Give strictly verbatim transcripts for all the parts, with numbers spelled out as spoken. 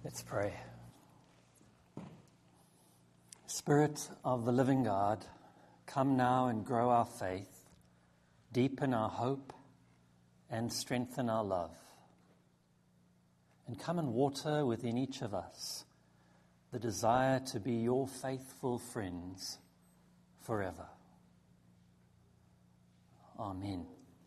Let's pray. Spirit of the living God, come now and grow our faith, deepen our hope, and strengthen our love. And come and water within each of us the desire to be your faithful friends forever. Amen.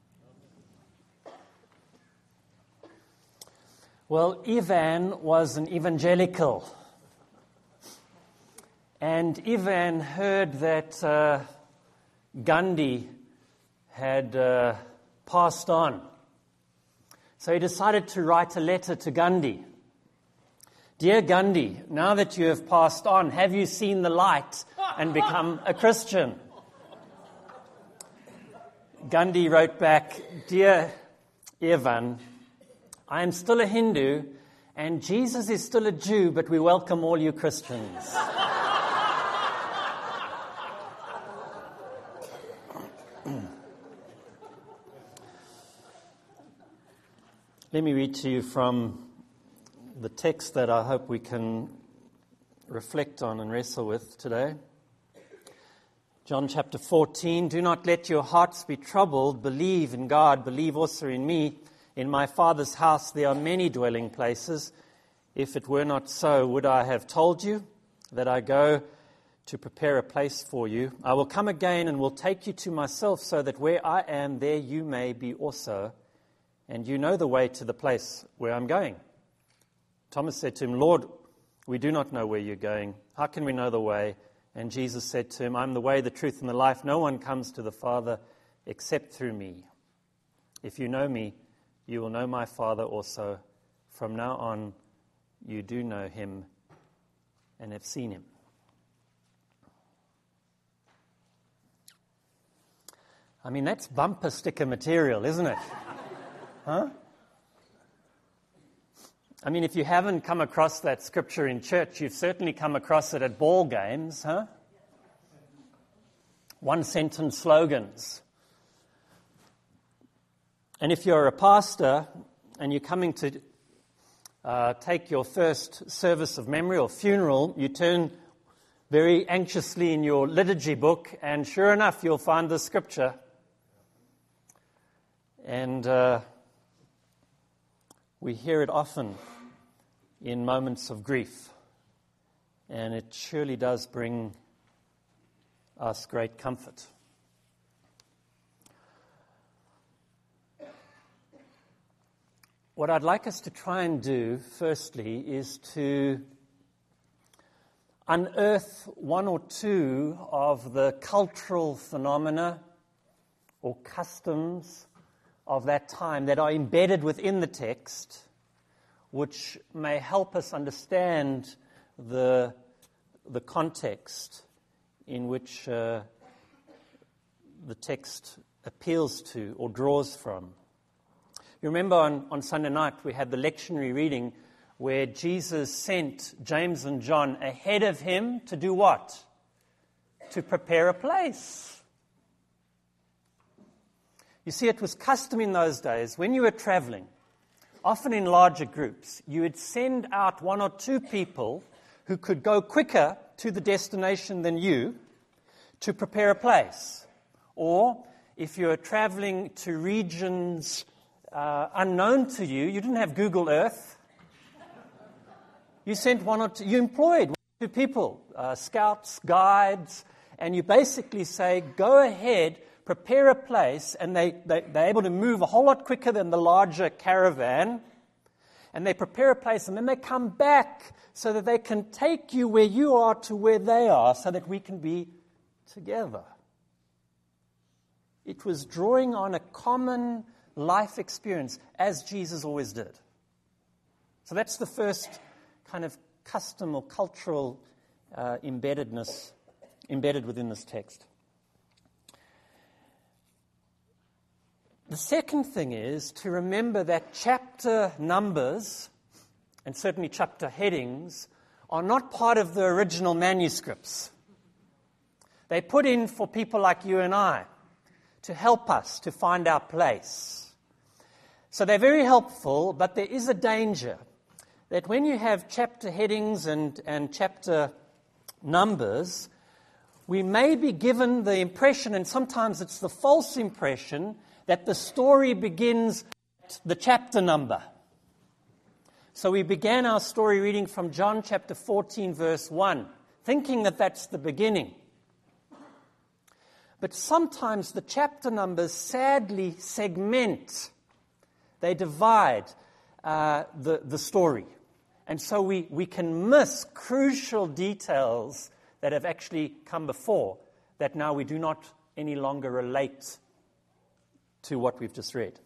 Well, Ivan was an evangelical. And Ivan heard that uh, Gandhi had uh, passed on. So he decided to write a letter to Gandhi. Dear Gandhi, now that you have passed on, have you seen the light and become a Christian? Gandhi wrote back, Dear Ivan, I am still a Hindu and Jesus is still a Jew, but we welcome all you Christians. Let me read to you from the text that I hope we can reflect on and wrestle with today. John chapter fourteen, do not let your hearts be troubled. Believe in God, believe also in me. In my Father's house there are many dwelling places. If it were not so, would I have told you that I go to prepare a place for you? I will come again and will take you to myself, so that where I am, there you may be also. And you know the way to the place where I'm going. Thomas said to him, Lord, we do not know where you're going. How can we know the way? And Jesus said to him, I'm the way, the truth, and the life. No one comes to the Father except through me. If you know me, you will know my Father also. From now on, you do know him and have seen him. I mean, that's bumper sticker material, isn't it? Huh? I mean, if you haven't come across that scripture in church, you've certainly come across it at ball games, huh? One-sentence slogans. And if you're a pastor and you're coming to uh, take your first service of memory or funeral, you turn very anxiously in your liturgy book, and sure enough, you'll find the scripture. And uh, we hear it often in moments of grief, and it surely does bring us great comfort. What I'd like us to try and do, firstly, is to unearth one or two of the cultural phenomena or customs of that time that are embedded within the text, which may help us understand the, the context in which uh, the text appeals to or draws from. You remember on, on Sunday night we had the lectionary reading where Jesus sent James and John ahead of him to do what? To prepare a place. You see, it was custom in those days, when you were traveling, often in larger groups, you would send out one or two people who could go quicker to the destination than you to prepare a place. Or if you were traveling to regions uh, unknown to you, you didn't have Google Earth. You sent one or two, you employed one or two people, uh, scouts, guides, and you basically say, go ahead, prepare a place, and they, they, they're able to move a whole lot quicker than the larger caravan, and they prepare a place, and then they come back so that they can take you where you are to where they are, so that we can be together. It was drawing on a common life experience, as Jesus always did. So that's the first kind of custom or cultural uh, embeddedness embedded within this text. The second thing is to remember that chapter numbers, and certainly chapter headings, are not part of the original manuscripts. They're put in for people like you and I to help us to find our place. So they're very helpful, but there is a danger that when you have chapter headings and, and chapter numbers, we may be given the impression, and sometimes it's the false impression, that the story begins at the chapter number. So we began our story reading from John chapter fourteen, verse one, thinking that that's the beginning. But sometimes the chapter numbers sadly segment. They divide uh, the, the story. And so we, we can miss crucial details that have actually come before, that now we do not any longer relate to what we've just read.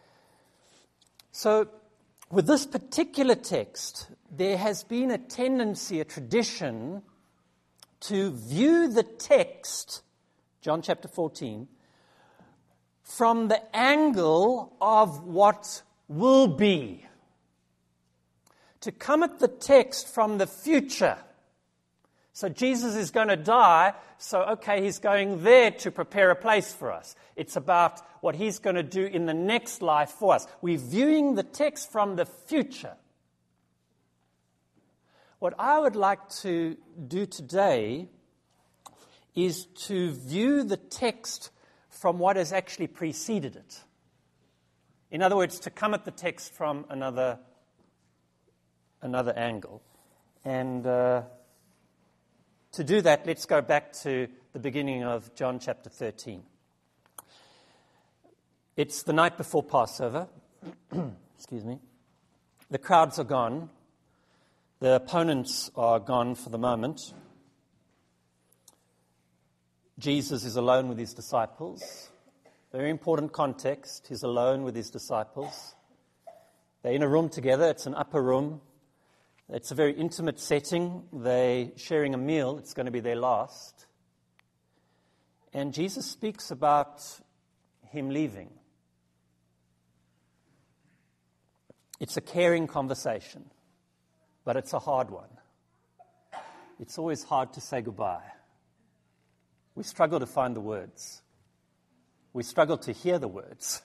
So with this particular text, there has been a tendency, a tradition, to view the text, John chapter fourteen, from the angle of what will be. To come at the text from the future. So Jesus is going to die, so okay, he's going there to prepare a place for us. It's about what he's going to do in the next life for us. We're viewing the text from the future. What I would like to do today is to view the text from what has actually preceded it. In other words, to come at the text from another, another angle. And uh, to do that, let's go back to the beginning of John chapter thirteen. It's the night before Passover. Excuse me. The crowds are gone. The opponents are gone for the moment. Jesus is alone with his disciples. Very important context. He's alone with his disciples. They're in a room together. It's an upper room. It's a very intimate setting. They're sharing a meal. It's going to be their last. And Jesus speaks about him leaving. It's a caring conversation, but it's a hard one. It's always hard to say goodbye. We struggle to find the words. We struggle to hear the words.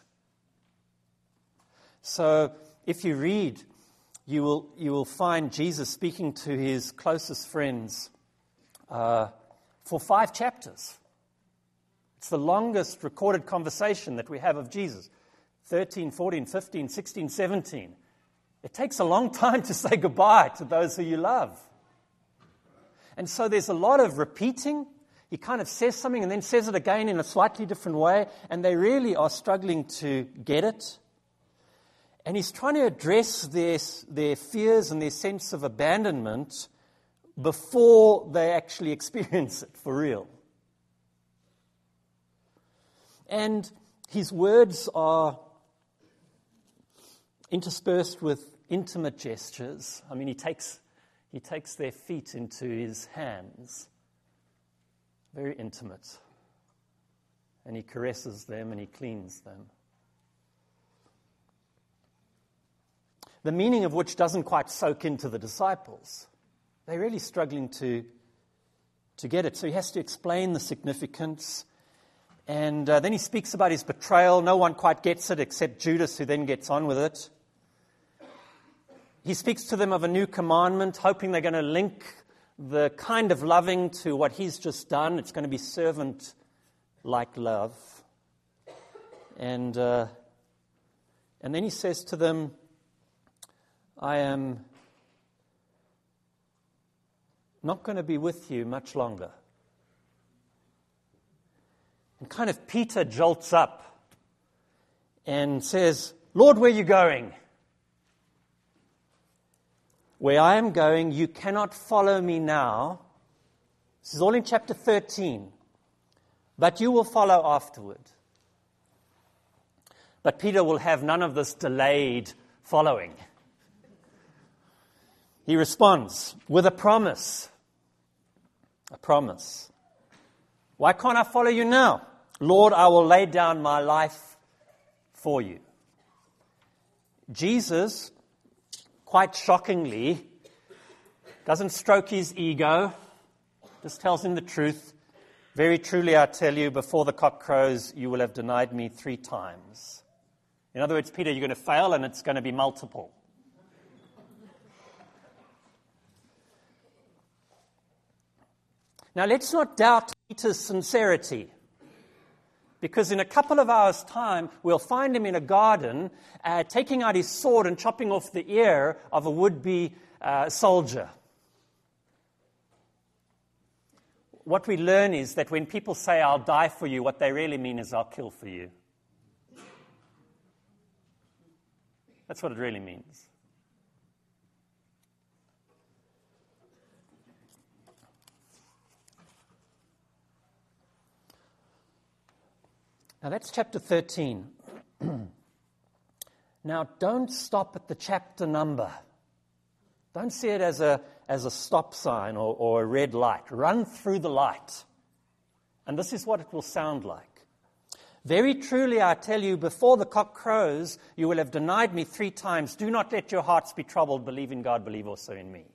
So if you read, you will you will find Jesus speaking to his closest friends uh, for five chapters. It's the longest recorded conversation that we have of Jesus. thirteen, fourteen, fifteen, sixteen, seventeen. It takes a long time to say goodbye to those who you love. And so there's a lot of repeating. He kind of says something and then says it again in a slightly different way, and they really are struggling to get it. And he's trying to address their, their fears and their sense of abandonment before they actually experience it for real. And his words are interspersed with intimate gestures. I mean, he takes he takes their feet into his hands. Very intimate. And he caresses them and he cleans them. The meaning of which doesn't quite soak into the disciples. They're really struggling to, to get it. So he has to explain the significance. And uh, then he speaks about his betrayal. No one quite gets it except Judas, who then gets on with it. He speaks to them of a new commandment, hoping they're going to link the kind of loving to what he's just done. It's going to be servant-like love. And, uh, and then he says to them, I am not going to be with you much longer. And kind of Peter jolts up and says, Lord, where are you going? Where I am going, you cannot follow me now. This is all in chapter thirteen. But you will follow afterward. But Peter will have none of this delayed following. He responds with a promise. A promise. Why can't I follow you now? Lord, I will lay down my life for you. Jesus, quite shockingly, doesn't stroke his ego, just tells him the truth. Very truly I tell you, before the cock crows, you will have denied me three times. In other words, Peter, you're going to fail and it's going to be multiple. Now, let's not doubt Peter's sincerity, because in a couple of hours' time, we'll find him in a garden, uh, taking out his sword and chopping off the ear of a would-be uh, soldier. What we learn is that when people say, "I'll die for you," what they really mean is, "I'll kill for you." That's what it really means. Now that's chapter thirteen. Now don't stop at the chapter number. Don't see it as a as a stop sign or, or a red light. Run through the light. And this is what it will sound like. "Very truly I tell you, before the cock crows, you will have denied me three times. Do not let your hearts be troubled. Believe in God, believe also in me.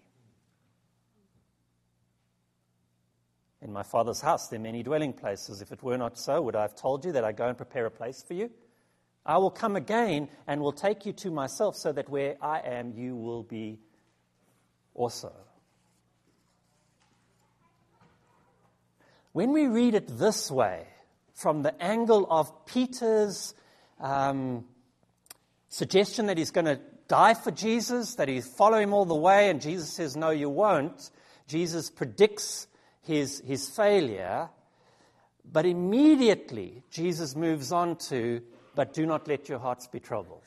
In my Father's house there are many dwelling places. If it were not so, would I have told you that I go and prepare a place for you? I will come again and will take you to myself, so that where I am, you will be also." When we read it this way, from the angle of Peter's um, suggestion that he's going to die for Jesus, that he'll follow him all the way, and Jesus says, "No, you won't." Jesus predicts his, his failure, but immediately Jesus moves on to, "But do not let your hearts be troubled."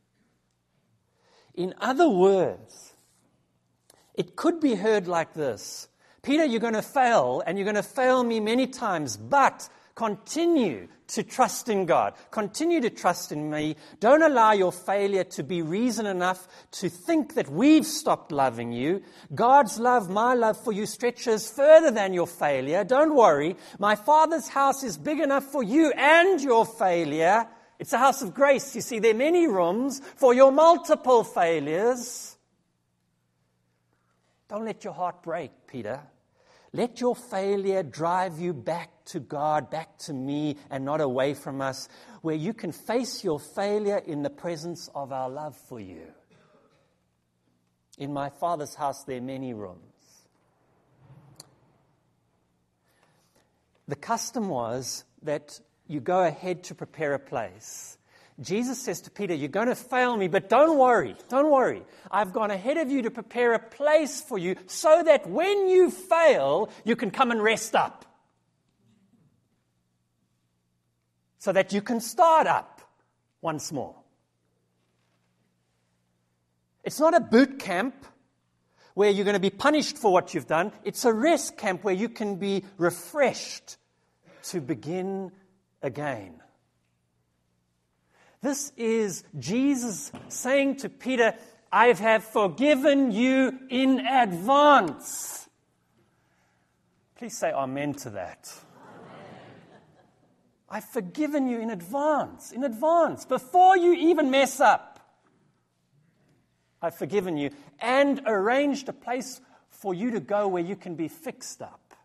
In other words, it could be heard like this: "Peter, you're going to fail, and you're going to fail me many times, but continue to trust in God. Continue to trust in me. Don't allow your failure to be reason enough to think that we've stopped loving you. God's love, my love for you, stretches further than your failure. Don't worry. My Father's house is big enough for you and your failure. It's a house of grace. You see, there are many rooms for your multiple failures. Don't let your heart break, Peter. Let your failure drive you back to God, back to me, and not away from us, where you can face your failure in the presence of our love for you. In my Father's house there are many rooms." The custom was that you go ahead to prepare a place. Jesus says to Peter, "You're going to fail me, but don't worry, don't worry. I've gone ahead of you to prepare a place for you, so that when you fail, you can come and rest up. So that you can start up once more." It's not a boot camp where you're going to be punished for what you've done. It's a rest camp where you can be refreshed to begin again. This is Jesus saying to Peter, "I have forgiven you in advance." Please say amen to that. Amen. I've forgiven you in advance, in advance, before you even mess up. I've forgiven you and arranged a place for you to go where you can be fixed up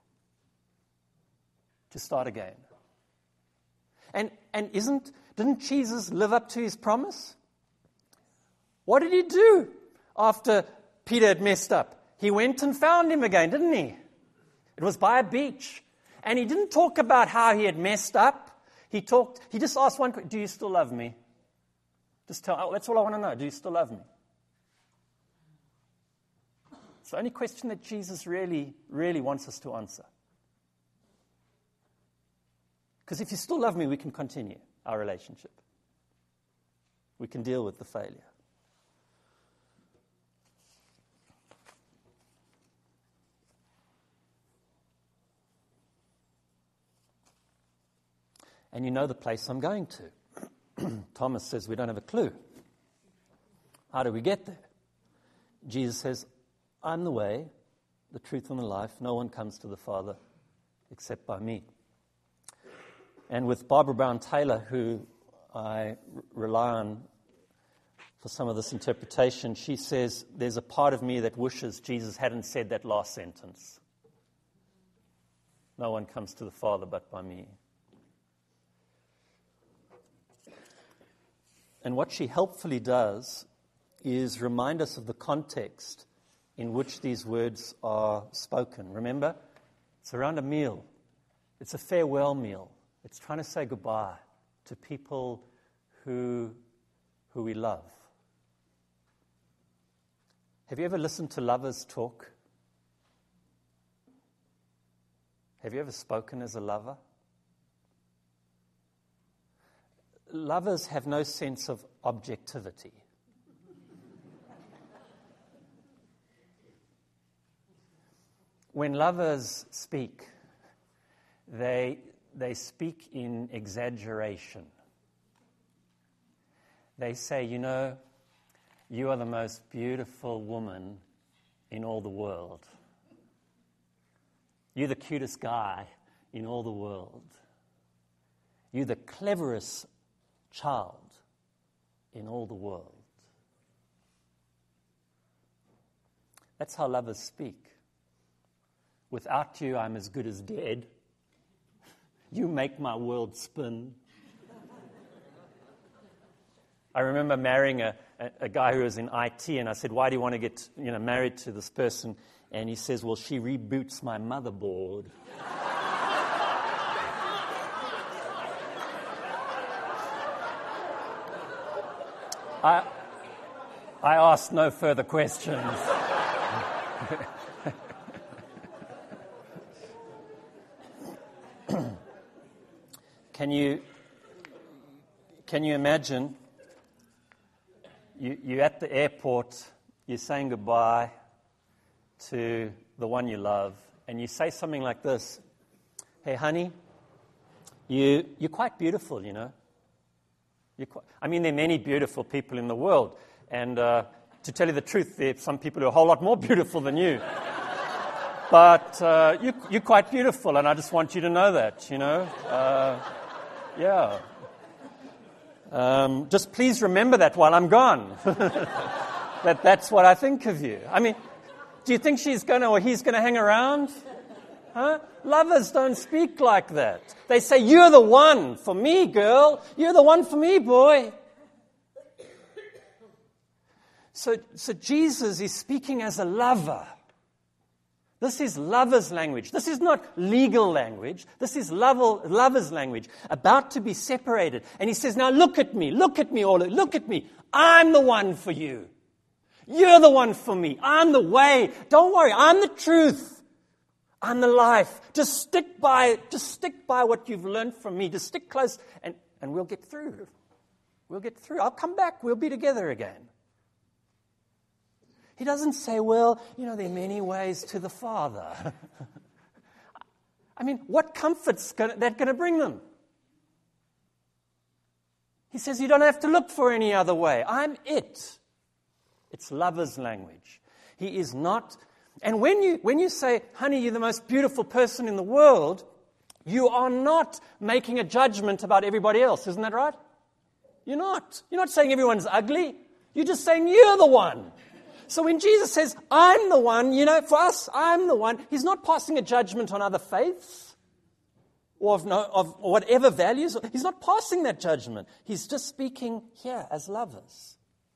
to start again. And and isn't didn't Jesus live up to his promise? What did he do after Peter had messed up? He went and found him again, didn't he? It was by a beach. And he didn't talk about how he had messed up. He talked, he just asked one question: "Do you still love me?" Just tell, oh, that's all I want to know. Do you still love me? It's the only question that Jesus really, really wants us to answer. Because if you still love me, we can continue our relationship. We can deal with the failure. And you know the place I'm going to. Thomas says we don't have a clue. How do we get there? Jesus says, "I'm the way, the truth, and the life. No one comes to the Father except by me." And with Barbara Brown Taylor, who I r- rely on for some of this interpretation, she says, "There's a part of me that wishes Jesus hadn't said that last sentence. No one comes to the Father but by me." And what she helpfully does is remind us of the context in which these words are spoken. Remember, It's around a meal. It's a farewell meal. It's trying to say goodbye to people who, who we love. Have you ever listened to lovers talk? Have you ever spoken as a lover? Lovers have no sense of objectivity. When lovers speak, they, they speak in exaggeration. They say, you know, you are the most beautiful woman in all the world. You're the cutest guy in all the world. You're the cleverest child in all the world. That's how lovers speak. Without you, I'm as good as dead. You make my world spin. I remember marrying a, a, a guy who was in I T, and I said, why do you want to get you know, married to this person? And he says, well, she reboots my motherboard. I, I asked no further questions. Can you, can you imagine, you, you're at the airport, you're saying goodbye to the one you love, and you say something like this, hey, honey, you, you're quite beautiful, you know. You're quite, I mean, there are many beautiful people in the world, and uh, to tell you the truth, there are some people who are a whole lot more beautiful than you. But uh, you, you're quite beautiful, and I just want you to know that, you know. Uh, yeah. Um, just please remember that while I'm gone. that that's what I think of you. I mean, do you think she's going to or he's going to hang around? Huh? Lovers don't speak like that. They say, you're the one for me, girl. You're the one for me, boy. So, so Jesus is speaking as a lover. This is lover's language. This is not legal language. This is lover, lover's language, about to be separated. And he says, now look at me, look at me, all, look at me. I'm the one for you. You're the one for me. I'm the way. Don't worry, I'm the truth. I'm the life. Just stick by, just stick by what you've learned from me. Just stick close and, and we'll get through. We'll get through. I'll come back. We'll be together again. He doesn't say, well, you know, there are many ways to the Father. I mean, what comfort's gonna, that going to bring them? He says, you don't have to look for any other way. I'm it. It's lover's language. He is not... And when you when you say, honey, you're the most beautiful person in the world, you are not making a judgment about everybody else. Isn't that right? You're not. You're not saying everyone's ugly. You're just saying you're the one. So when Jesus says, I'm the one, you know, for us, I'm the one, he's not passing a judgment on other faiths or of, no, of whatever values. He's not passing that judgment. He's just speaking here as lovers.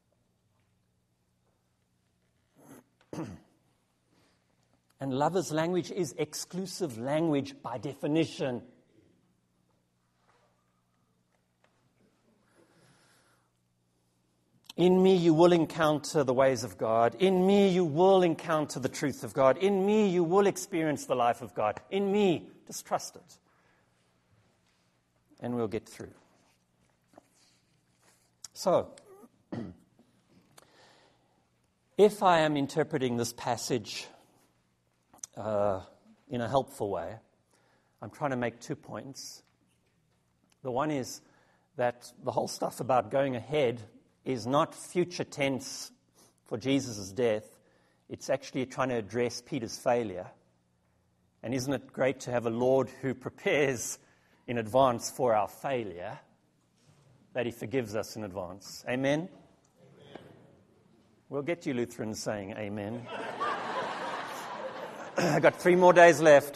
And lovers' language is exclusive language by definition. In me you will encounter the ways of God. In me you will encounter the truth of God. In me you will experience the life of God. In me, just trust it. And we'll get through. So, if I am interpreting this passage uh, in a helpful way, I'm trying to make two points. The one is that the whole stuff about going ahead is not future tense for Jesus' death. It's actually trying to address Peter's failure. And isn't it great to have a Lord who prepares in advance for our failure, that he forgives us in advance? Amen? Amen. We'll get you Lutherans saying amen. I've got three more days left.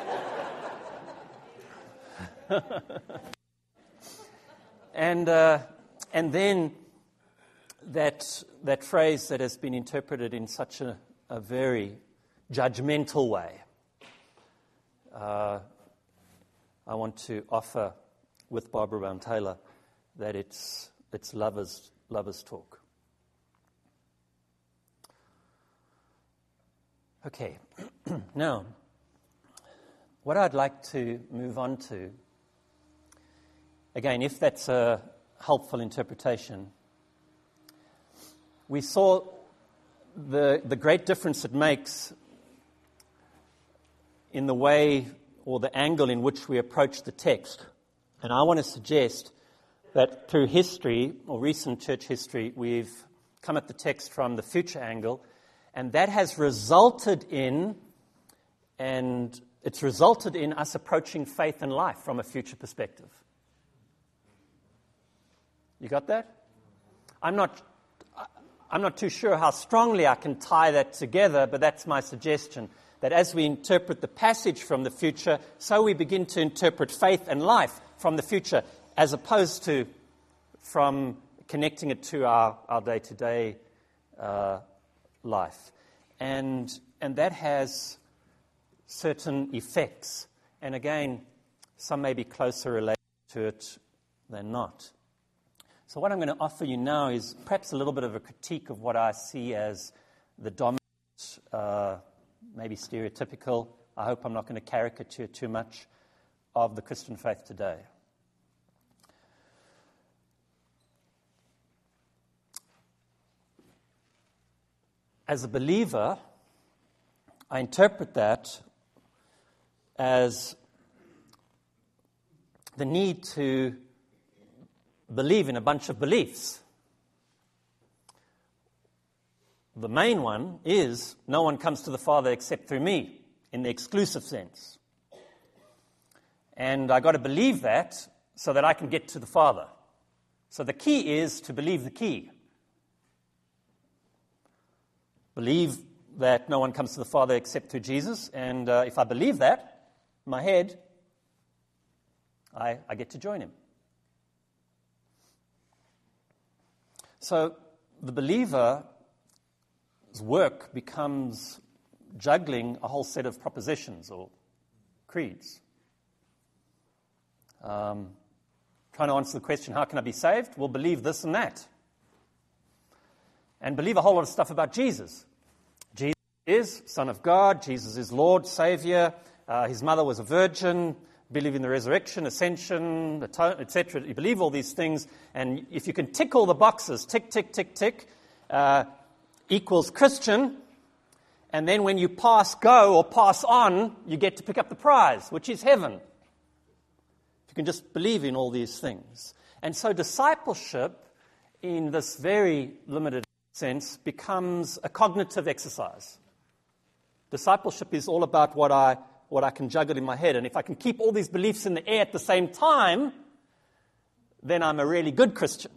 and uh, and then that that phrase that has been interpreted in such a, a very judgmental way, uh, I want to offer with Barbara Brown Taylor that it's it's lovers lovers talk. Okay, now what I'd like to move on to, again, if that's a helpful interpretation, we saw the the great difference it makes in the way or the angle in which we approach the text. And I want to suggest that through history, or recent church history, we've come at the text from the future angle, and that has resulted in, and it's resulted in us approaching faith and life from a future perspective. You got that? I'm not, I'm not too sure how strongly I can tie that together, but that's my suggestion. That as we interpret the passage from the future, so we begin to interpret faith and life from the future, as opposed to from connecting it to our, our day-to-day uh, life. And, and that has certain effects. And again, some may be closer related to it than not. So what I'm going to offer you now is perhaps a little bit of a critique of what I see as the dominant uh maybe stereotypical, I hope I'm not going to caricature too much, of the Christian faith today. As a believer, I interpret that as the need to believe in a bunch of beliefs. The main one is, no one comes to the Father except through me, in the exclusive sense. And I've got to believe that so that I can get to the Father. So the key is to believe the key. Believe that no one comes to the Father except through Jesus, and uh, if I believe that in my head, I, I get to join him. So the believer work becomes juggling a whole set of propositions or creeds. Um, trying to answer the question, how can I be saved? Well, believe this and that. And believe a whole lot of stuff about Jesus. Jesus is Son of God. Jesus is Lord, Savior. Uh, his mother was a virgin. Believe in the resurrection, ascension, et cetera. You believe all these things, and if you can tick all the boxes, tick, tick, tick, tick, uh, equals Christian, and then when you pass go or pass on, you get to pick up the prize, which is heaven. You can just believe in all these things. And so discipleship, in this very limited sense, becomes a cognitive exercise. Discipleship is all about what I what I can juggle in my head, and if I can keep all these beliefs in the air at the same time, then I'm a really good Christian.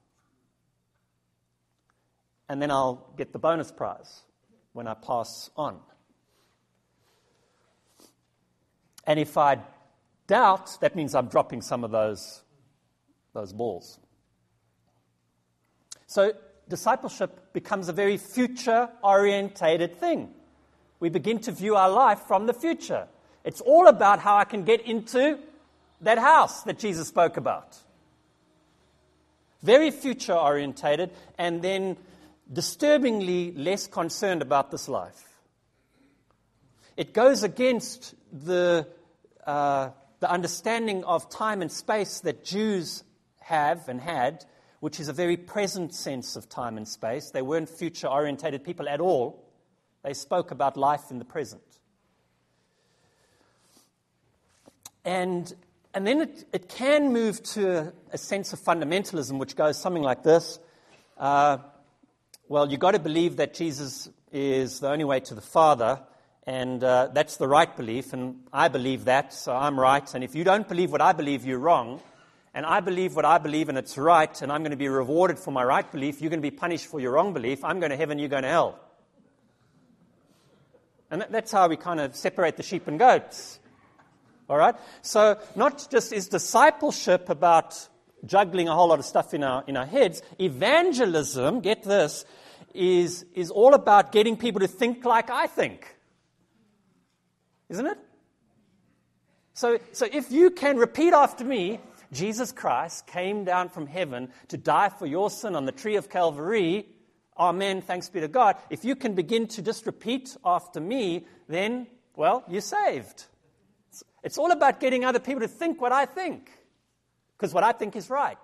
And then I'll get the bonus prize when I pass on. And if I doubt, that means I'm dropping some of those, those balls. So discipleship becomes a very future-orientated thing. We begin to view our life from the future. It's all about how I can get into that house that Jesus spoke about. Very future-orientated, and then disturbingly less concerned about this life. It goes against the uh, the understanding of time and space that Jews have and had, which is a very present sense of time and space. They weren't future-orientated people at all. They spoke about life in the present. And and then it, it can move to a, a sense of fundamentalism, which goes something like this. Uh, Well, you've got to believe that Jesus is the only way to the Father, and uh, that's the right belief, and I believe that, so I'm right. And if you don't believe what I believe, you're wrong. And I believe what I believe, and it's right, and I'm going to be rewarded for my right belief. You're going to be punished for your wrong belief. I'm going to heaven, you're going to hell. And that, that's how we kind of separate the sheep and goats. All right? So not just is discipleship about juggling a whole lot of stuff in our in our heads. Evangelism, get this, is is all about getting people to think like I think. Isn't it? So, so if you can repeat after me, Jesus Christ came down from heaven to die for your sin on the tree of Calvary, amen, thanks be to God. If you can begin to just repeat after me, then, well, you're saved. It's, it's all about getting other people to think what I think, because what I think is right.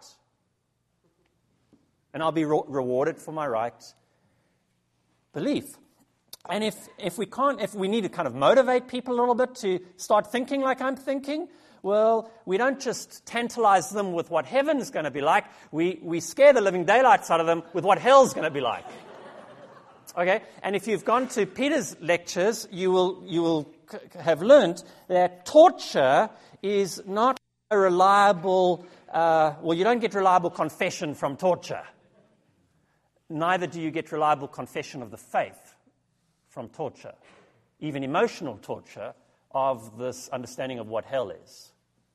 And I'll be re- rewarded for my right belief. And if, if we can't, if we need to kind of motivate people a little bit to start thinking like I'm thinking, well, we don't just tantalize them with what heaven's going to be like. We, we scare the living daylights out of them with what hell's going to be like. Okay? And if you've gone to Peter's lectures, you will, you will c- have learned that torture is not a reliable, uh, well, you don't get reliable confession from torture. Neither do you get reliable confession of the faith from torture, even emotional torture of this understanding of what hell is.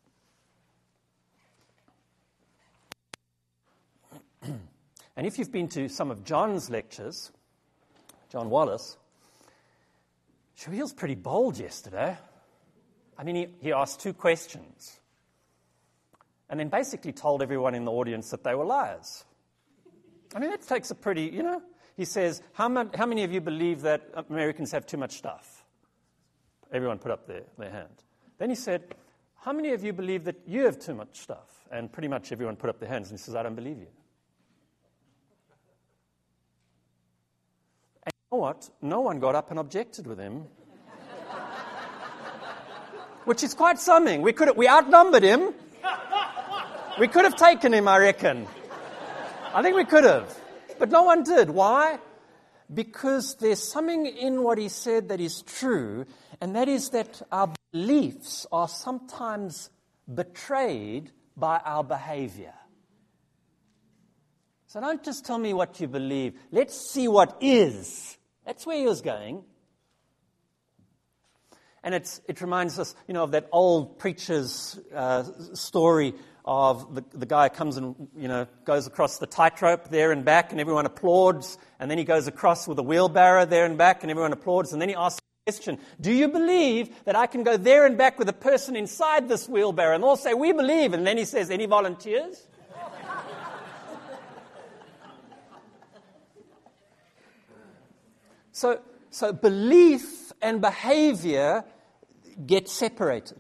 And if you've been to some of John's lectures, John Wallace, he was pretty bold yesterday. I mean, he, he asked two questions and then basically told everyone in the audience that they were liars. I mean, that takes a pretty, you know, he says, how, ma- how many of you believe that Americans have too much stuff? Everyone put up their, their hand. Then he said, how many of you believe that you have too much stuff? And pretty much everyone put up their hands, and he says, I don't believe you. And you know what? No one got up and objected with him. Which is quite something. We could have, we outnumbered him. We could have taken him, I reckon. I think we could have. But no one did. Why? Because there's something in what he said that is true, and that is that our beliefs are sometimes betrayed by our behavior. So don't just tell me what you believe. Let's see what is. That's where he was going. And it's, it reminds us, you know, of that old preacher's uh, story of the, the guy comes and, you know, goes across the tightrope there and back, and everyone applauds, and then he goes across with a wheelbarrow there and back, and everyone applauds, and then he asks the question, do you believe that I can go there and back with a person inside this wheelbarrow? And they all say, we believe. And then he says, any volunteers? so, so belief and behavior get separated.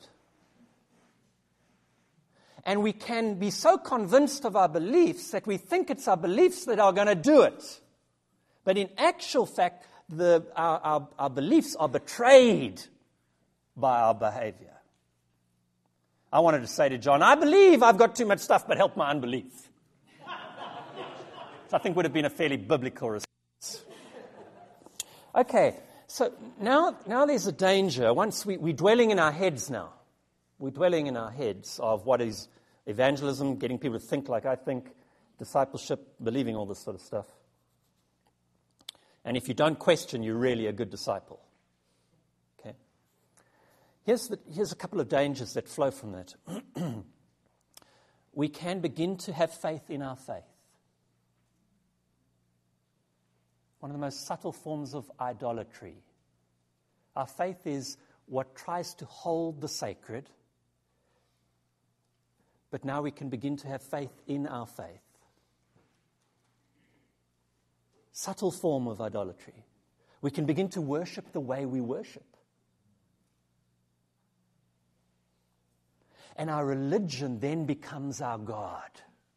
And we can be so convinced of our beliefs that we think it's our beliefs that are going to do it. But in actual fact, the, our, our, our beliefs are betrayed by our behavior. I wanted to say to John, I believe I've got too much stuff, but help my unbelief. Which I think would have been a fairly biblical response. Okay, so now, now there's a danger. Once we, we're dwelling in our heads now. We're dwelling in our heads of what is evangelism, getting people to think like I think, discipleship, believing all this sort of stuff. And if you don't question, you're really a good disciple. Okay. Here's, the, here's a couple of dangers that flow from that. We can begin to have faith in our faith. One of the most subtle forms of idolatry. Our faith is what tries to hold the sacred, but now we can begin to have faith in our faith. Subtle form of idolatry. We can begin to worship the way we worship. And our religion then becomes our God.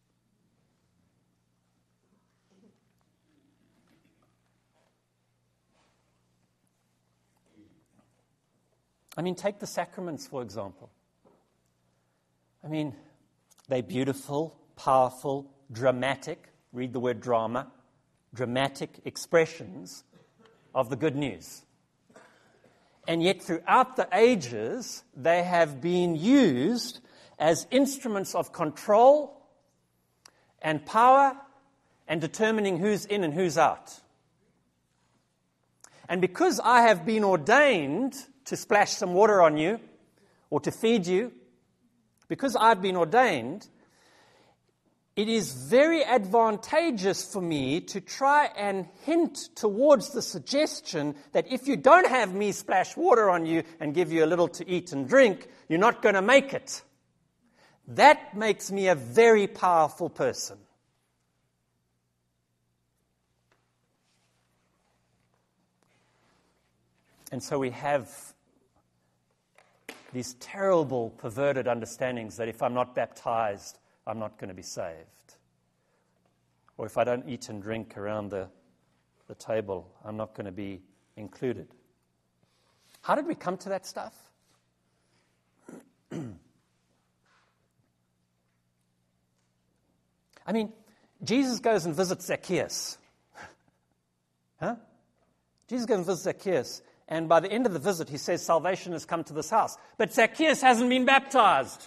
I mean, take the sacraments, for example. I mean, they're beautiful, powerful, dramatic, read the word drama, dramatic expressions of the good news. And yet throughout the ages, they have been used as instruments of control and power and determining who's in and who's out. And because I have been ordained to splash some water on you or to feed you, because I've been ordained, it is very advantageous for me to try and hint towards the suggestion that if you don't have me splash water on you and give you a little to eat and drink, you're not going to make it. That makes me a very powerful person. And so we have these terrible, perverted understandings that if I'm not baptized, I'm not going to be saved. Or if I don't eat and drink around the, the table, I'm not going to be included. How did we come to that stuff? I mean, Jesus goes and visits Zacchaeus. Huh? Jesus goes and visits Zacchaeus. And by the end of the visit, he says, salvation has come to this house. But Zacchaeus hasn't been baptized.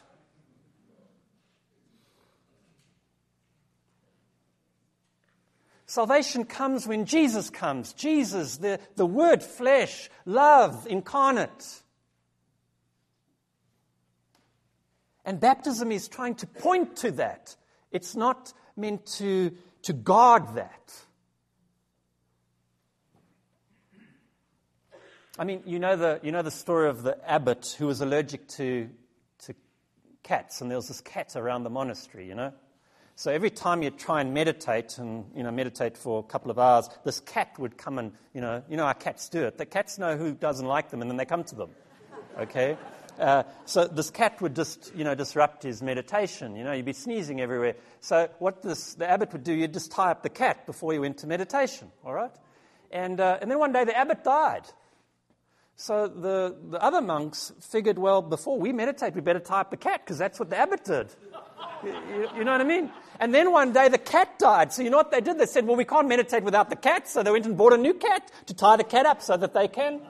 Salvation comes when Jesus comes. Jesus, the, the Word, flesh, love, incarnate. And baptism is trying to point to that. It's not meant to, to guard that. I mean, you know the you know the story of the abbot who was allergic to to cats, and there was this cat around the monastery, you know. So every time you try and meditate, and you know, meditate for a couple of hours, this cat would come and you know, you know how cats do it. The cats know who doesn't like them, and then they come to them. Okay, uh, so this cat would just you know disrupt his meditation. You know, you'd be sneezing everywhere. So what this the abbot would do, you'd just tie up the cat before he went to meditation. All right, and uh, and then one day the abbot died. So the, the other monks figured, well, before we meditate, we better tie up the cat, because that's what the abbot did. you, you, you know what I mean? And then one day the cat died. So you know what they did? They said, well, we can't meditate without the cat. So they went and bought a new cat to tie the cat up so that they can.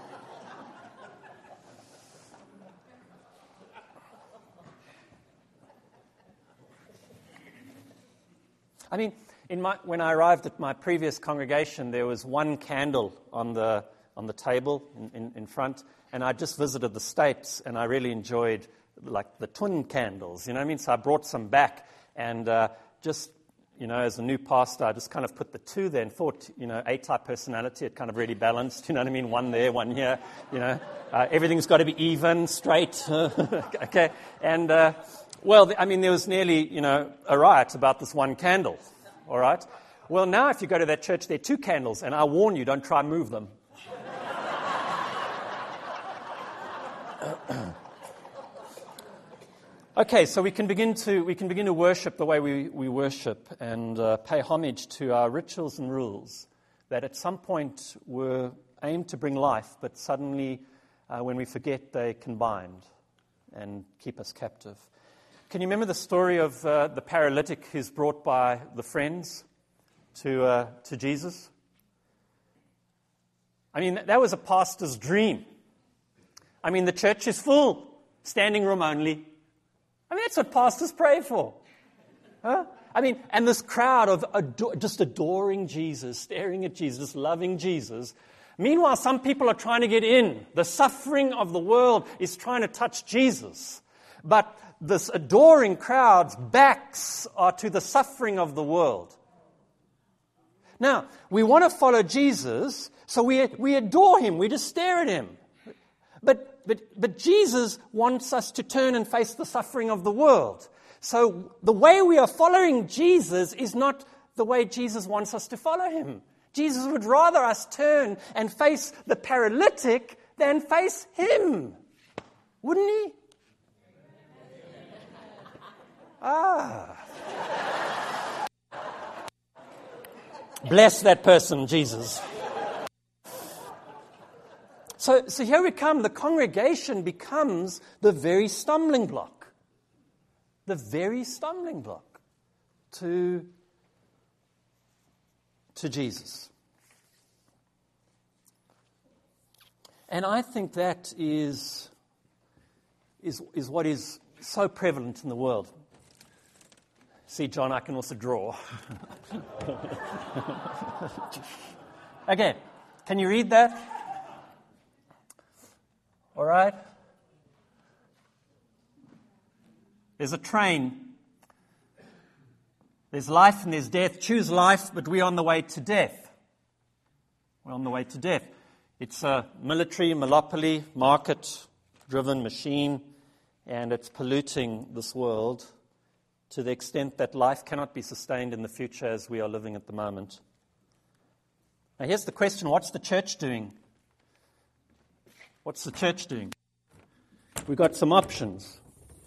I mean, in my, when I arrived at my previous congregation, there was one candle on the on the table in, in, in front, and I just visited the States, and I really enjoyed like the twin candles, you know what I mean? So I brought some back, and uh, just, you know, as a new pastor, I just kind of put the two there and thought, you know, A-type personality, it kind of really balanced, you know what I mean? One there, one here, you know. Uh, everything's got to be even, straight, okay? And, uh, well, I mean, there was nearly, you know, a riot about this one candle, all right? Well, now if you go to that church, there are two candles, and I warn you, don't try and move them. Okay, so we can begin to we can begin to worship the way we, we worship and uh, pay homage to our rituals and rules that at some point were aimed to bring life, but suddenly, uh, when we forget, they combined and keep us captive. Can you remember the story of uh, the paralytic who's brought by the friends to uh, to Jesus? I mean, that was a pastor's dream. I mean, the church is full, standing room only. I mean, that's what pastors pray for. Huh? I mean, and this crowd of ador- just adoring Jesus, staring at Jesus, loving Jesus. Meanwhile, some people are trying to get in. The suffering of the world is trying to touch Jesus. But this adoring crowd's backs are to the suffering of the world. Now, we want to follow Jesus, so we we adore him. We just stare at him. But But, but Jesus wants us to turn and face the suffering of the world. So the way we are following Jesus is not the way Jesus wants us to follow him. Jesus would rather us turn and face the paralytic than face him. Wouldn't he? Ah. Bless that person, Jesus. So, so here we come. The congregation becomes the very stumbling block. The very stumbling block to, to Jesus. And I think that is, is, is what is so prevalent in the world. See, John, I can also draw. Okay, can you read that? All right? There's a train. There's life and there's death. Choose life, but we're on the way to death. We're on the way to death. It's a military, monopoly, market-driven machine, and it's polluting this world to the extent that life cannot be sustained in the future as we are living at the moment. Now here's the question, what's the church doing? What's the church doing? We've got some options.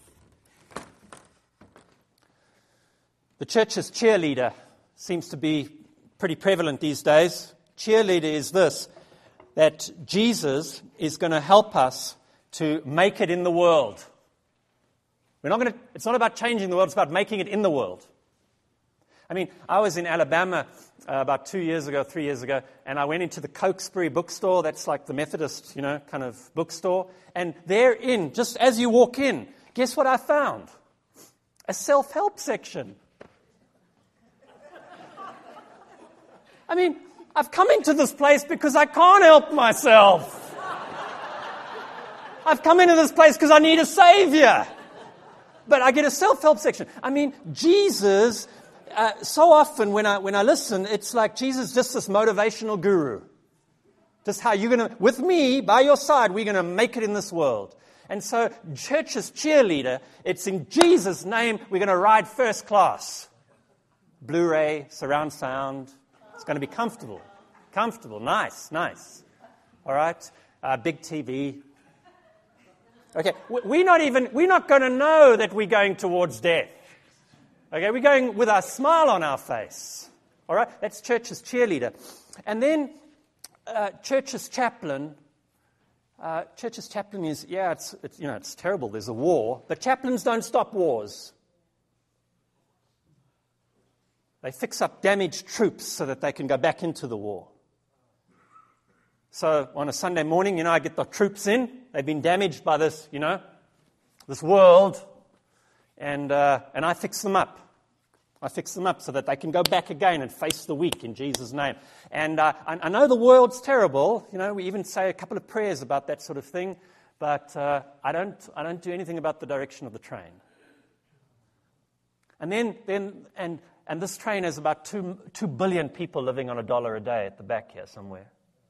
The church's cheerleader seems to be pretty prevalent these days. Cheerleader is this, that Jesus is going to help us to make it in the world. We're not going to, it's not about changing the world, it's about making it in the world. I mean, I was in Alabama uh, about two years ago, three years ago, and I went into the Cokesbury bookstore. That's like the Methodist, you know, kind of bookstore. And therein, just as you walk in, guess what I found? A self-help section. I mean, I've come into this place because I can't help myself. I've come into this place because I need a savior. But I get a self-help section. I mean, Jesus, uh, so often when I when I listen, it's like Jesus just this motivational guru. Just how you're going to, with me, by your side, we're going to make it in this world. And so, church's cheerleader, it's in Jesus' name, we're going to ride first class. Blu-ray, surround sound. It's going to be comfortable. Comfortable, nice, nice. All right? Uh, big T V. Okay, we're not even, we're not going to know that we're going towards death. Okay, we're going with our smile on our face. All right? That's church's cheerleader. And then uh, church's chaplain. Uh, church's chaplain is, yeah, it's, it's, you know, it's terrible. There's a war. But chaplains don't stop wars. They fix up damaged troops so that they can go back into the war. So on a Sunday morning, you know, I get the troops in. They've been damaged by this, you know, this world. And uh, and I fix them up. I fix them up so that they can go back again and face the weak in Jesus' name. And uh, I, I know the world's terrible. You know, we even say a couple of prayers about that sort of thing. But uh, I don't I don't do anything about the direction of the train. And then then and and this train has about two two billion people living on a dollar a day at the back here somewhere.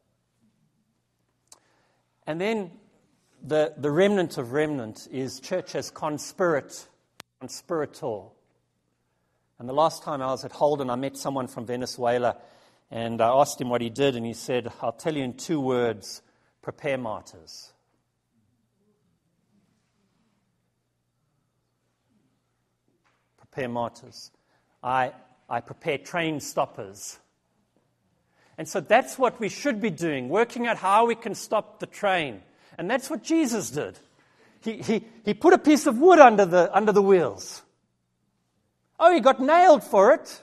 And then the, the remnant of remnant is church as conspirat, conspirator. And the last time I was at Holden, I met someone from Venezuela, and I asked him what he did, and he said, I'll tell you in two words, prepare martyrs. Prepare martyrs. I, I prepare train stoppers. And so that's what we should be doing, working out how we can stop the train. And that's what Jesus did. He, he, he put a piece of wood under the, under the wheels. Oh, he got nailed for it.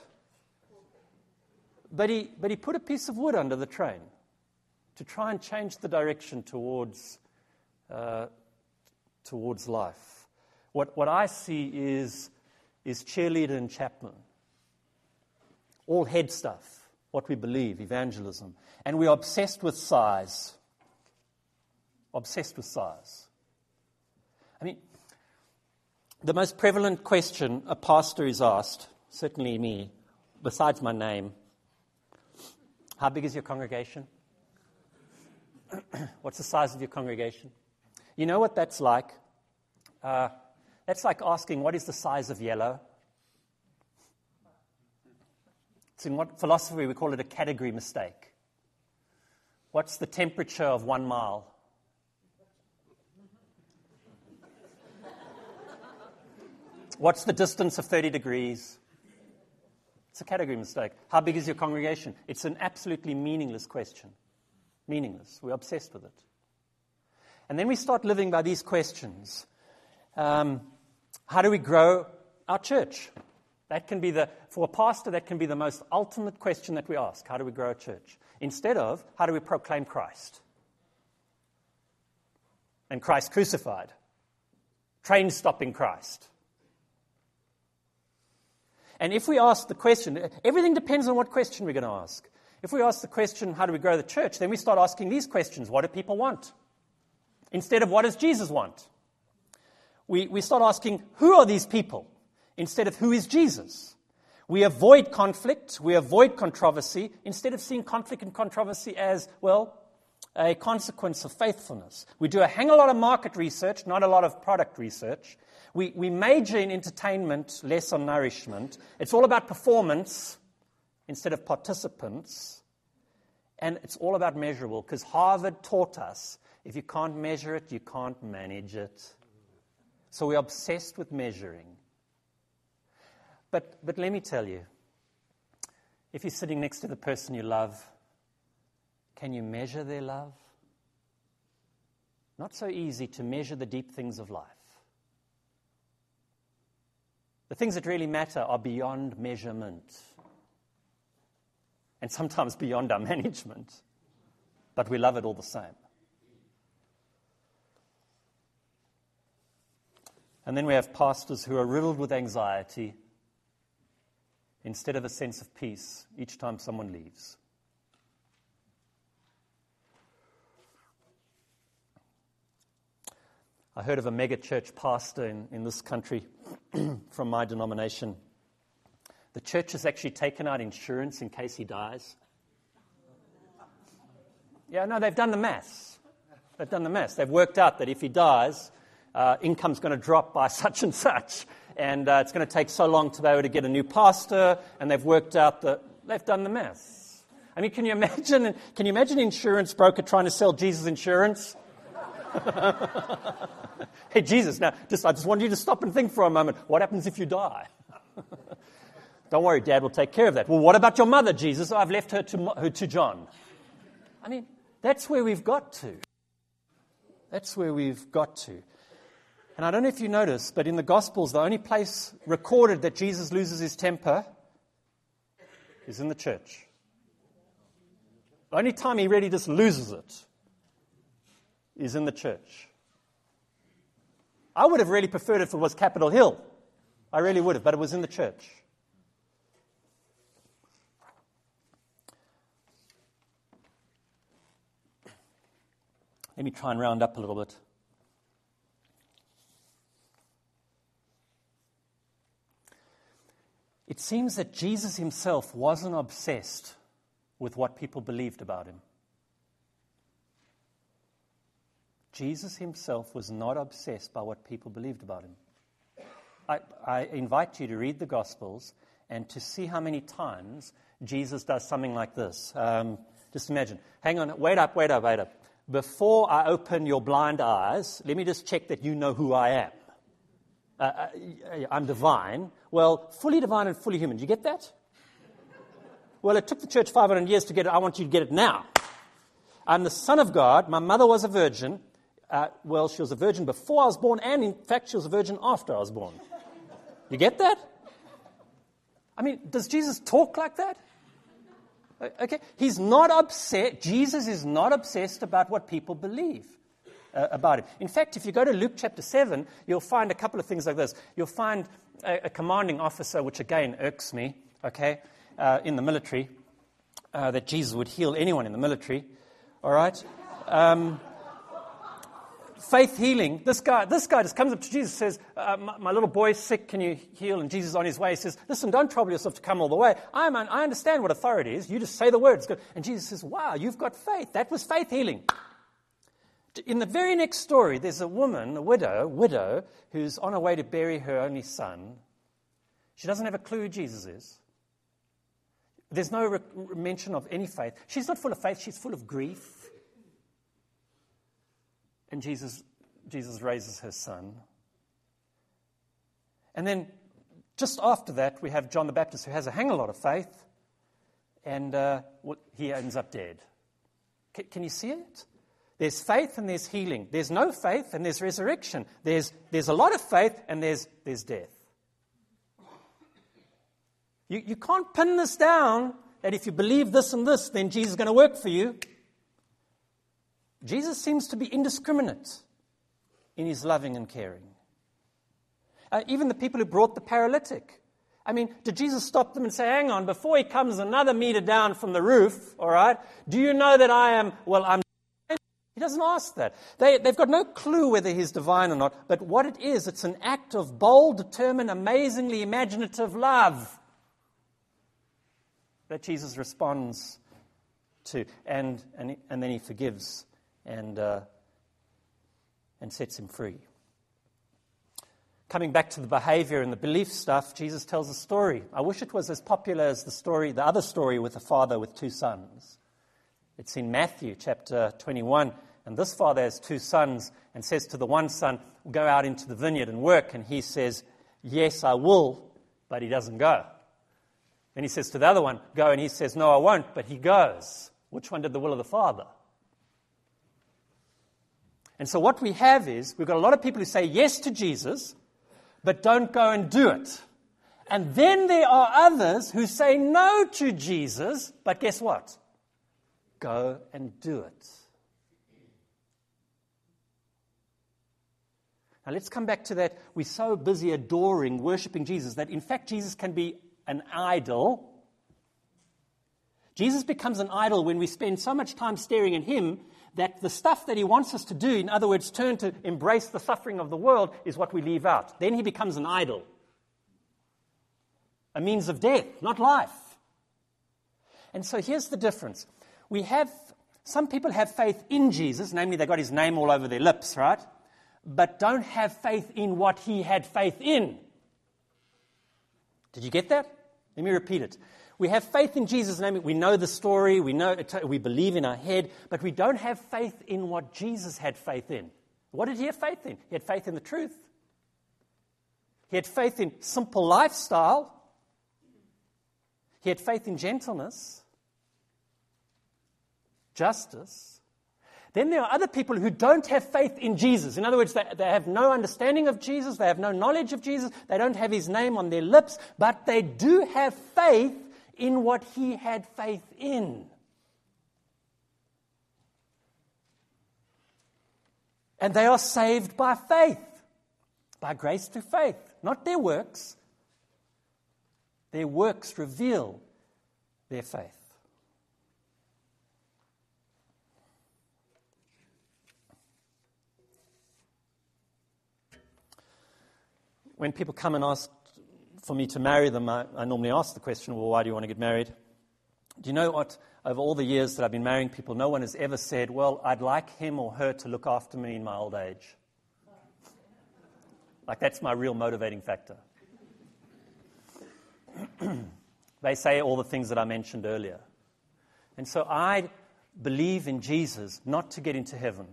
But he, but he put a piece of wood under the train to try and change the direction towards, uh, towards life. What, what I see is, is cheerleader and chaplain. All head stuff. What we believe, evangelism. And we're obsessed with size. Obsessed with size. I mean, the most prevalent question a pastor is asked, certainly me, besides my name, how big is your congregation? What's the size of your congregation? You know what that's like? Uh, that's like asking, what is the size of yellow? In what philosophy we call it a category mistake. What's the temperature of one mile? What's the distance of thirty degrees? It's a category mistake. How big is your congregation? It's an absolutely meaningless question. Meaningless. We're obsessed with it. And then we start living by these questions. Um, how do we grow our church? That can be the, for a pastor, that can be the most ultimate question that we ask. How do we grow a church? Instead of, how do we proclaim Christ? And Christ crucified. Train stopping Christ. And if we ask the question, everything depends on what question we're going to ask. If we ask the question, how do we grow the church? Then we start asking these questions. What do people want? Instead of what does Jesus want? We, we start asking, who are these people? Instead of who is Jesus? We avoid conflict, we avoid controversy, instead of seeing conflict and controversy as, well, a consequence of faithfulness. We do a hang a lot of market research, not a lot of product research. We, we major in entertainment, less on nourishment. It's all about performance instead of participants. And it's all about measurable, because Harvard taught us, if you can't measure it, you can't manage it. So we're obsessed with measuring. But, but let me tell you, if you're sitting next to the person you love, can you measure their love? Not so easy to measure the deep things of life. The things that really matter are beyond measurement. And sometimes beyond our management. But we love it all the same. And then we have pastors who are riddled with anxiety instead of a sense of peace each time someone leaves. I heard of a mega church pastor in, in this country from my denomination. The church has actually taken out insurance in case he dies. Yeah, no, they've done the maths. They've done the maths. They've worked out that if he dies, uh, income's going to drop by such and such. And uh, it's going to take so long to be able to get a new pastor. And they've worked out that they've done the maths. I mean, can you imagine? Can you imagine an insurance broker trying to sell Jesus insurance? Hey, Jesus, now, just I just want you to stop and think for a moment. What happens if you die? Don't worry, Dad will take care of that. Well, what about your mother, Jesus? Oh, I've left her to, her to John. I mean, that's where we've got to. That's where we've got to. And I don't know if you notice, but in the Gospels, the only place recorded that Jesus loses his temper is in the church. The only time he really just loses it is in the church. I would have really preferred if it was Capitol Hill. I really would have, but it was in the church. Let me try and round up a little bit. It seems that Jesus himself wasn't obsessed with what people believed about him. Jesus himself was not obsessed by what people believed about him. I, I invite you to read the Gospels and to see how many times Jesus does something like this. Um, just imagine. Hang on, wait up, wait up, wait up. Before I open your blind eyes, let me just check that you know who I am. Uh, I'm divine. Well, fully divine and fully human. Do you get that? Well, it took the church five hundred years to get it. I want you to get it now. I'm the Son of God. My mother was a virgin. Uh, well, she was a virgin before I was born, and in fact, she was a virgin after I was born. You get that? I mean, does Jesus talk like that? Okay, he's not upset. Jesus is not obsessed about what people believe uh, about him. In fact, if you go to Luke chapter seven, you'll find a couple of things like this. You'll find a, a commanding officer, which again irks me, okay, uh, in the military, uh, that Jesus would heal anyone in the military, all right? Um, faith healing. This guy, this guy just comes up to Jesus and says, uh, my, my little boy's sick, can you heal? And Jesus on his way says, listen, don't trouble yourself to come all the way. I'm, I understand what authority is. You just say the words. And Jesus says, wow, you've got faith. That was faith healing. In the very next story, there's a woman, a widow, widow, who's on her way to bury her only son. She doesn't have a clue who Jesus is. There's no re- mention of any faith. She's not full of faith. She's full of grief. And Jesus, Jesus raises her son. And then just after that, we have John the Baptist, who has a hang a lot of faith, and uh, he ends up dead. C- can you see it? There's faith and there's healing. There's no faith and there's resurrection. There's, there's a lot of faith and there's, there's death. You, you can't pin this down that if you believe this and this, then Jesus is going to work for you. Jesus seems to be indiscriminate in his loving and caring. Uh, even the people who brought the paralytic. I mean, did Jesus stop them and say, hang on, before he comes another meter down from the roof, all right, do you know that I am, well, I'm divine? He doesn't ask that. They, they've got no clue whether he's divine or not, but what it is, it's an act of bold, determined, amazingly imaginative love. that Jesus responds to, and and and then he forgives and uh, and sets him free. Coming back to the behavior and the belief stuff, Jesus tells a story. I wish it was as popular as the story, the other story with the father with two sons. It's in Matthew chapter twenty-one, and this father has two sons and says to the one son, "Go out into the vineyard and work," and he says, "Yes, I will," but he doesn't go. Then he says to the other one, "Go," and he says, "No, I won't," but he goes. Which one did the will of the Father? And so what we have is, we've got a lot of people who say yes to Jesus, but don't go and do it. And then there are others who say no to Jesus, but guess what? Go and do it. Now let's come back to that. We're so busy adoring, worshiping Jesus, that in fact Jesus can be an idol. Jesus becomes an idol when we spend so much time staring at him that the stuff that he wants us to do, in other words, turn to embrace the suffering of the world, is what we leave out. Then he becomes an idol. A means of death, not life. And so here's the difference. We have, some people have faith in Jesus, namely they've got his name all over their lips, right? But don't have faith in what he had faith in. Did you get that? Let me repeat it. We have faith in Jesus' name. We know the story. We know it, we believe in our head, but we don't have faith in what Jesus had faith in. What did he have faith in? He had faith in the truth. He had faith in simple lifestyle. He had faith in gentleness, justice. Then there are other people who don't have faith in Jesus. In other words, they, they have no understanding of Jesus. They have no knowledge of Jesus. They don't have his name on their lips, but they do have faith in what he had faith in. And they are saved by faith, by grace through faith, not their works. Their works reveal their faith. When people come and ask for me to marry them, I, I normally ask the question, well, why do you want to get married? Do you know what? Over all the years that I've been marrying people, no one has ever said, well, I'd like him or her to look after me in my old age. Like, that's my real motivating factor. They say all the things that I mentioned earlier. And so I believe in Jesus not to get into heaven.